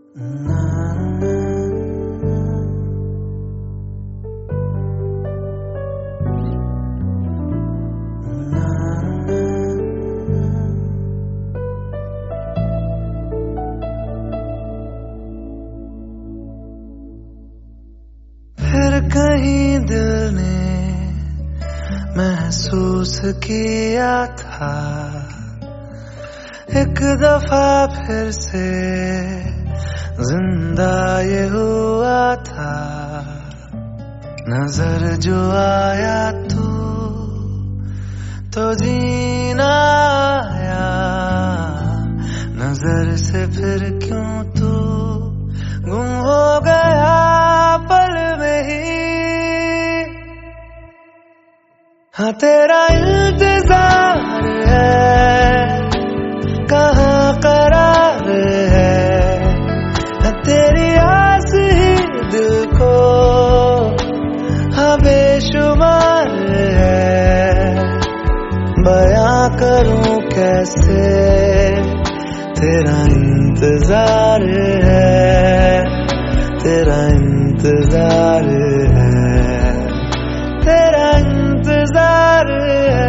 फिर कहीं दिल ने महसूस किया था, एक दफा फिर से जिंदा ये हुआ था। नजर जो आया तो जीना आया, नजर से फिर क्यों तू गुम हो गया पल में ही। हाँ तेरा इंतजार है, कहाँ करार है, तेरी आस ही दिल को हाँ बेशुमार है। बयां करूं कैसे तेरा इंतजार है, तेरा इंतजार है, तेरा इंतजार है।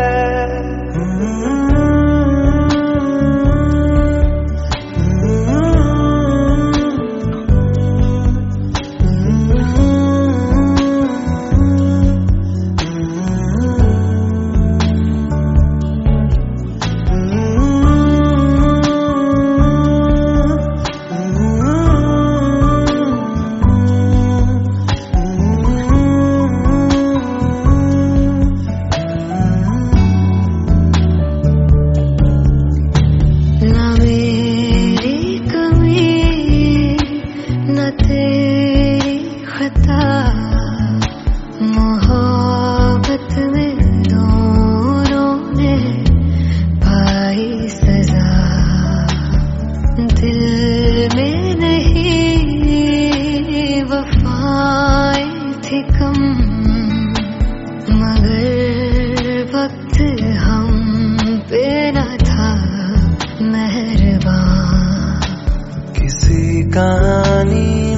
मगर वक्त हम पे न था मेहरबान। किसी कहानी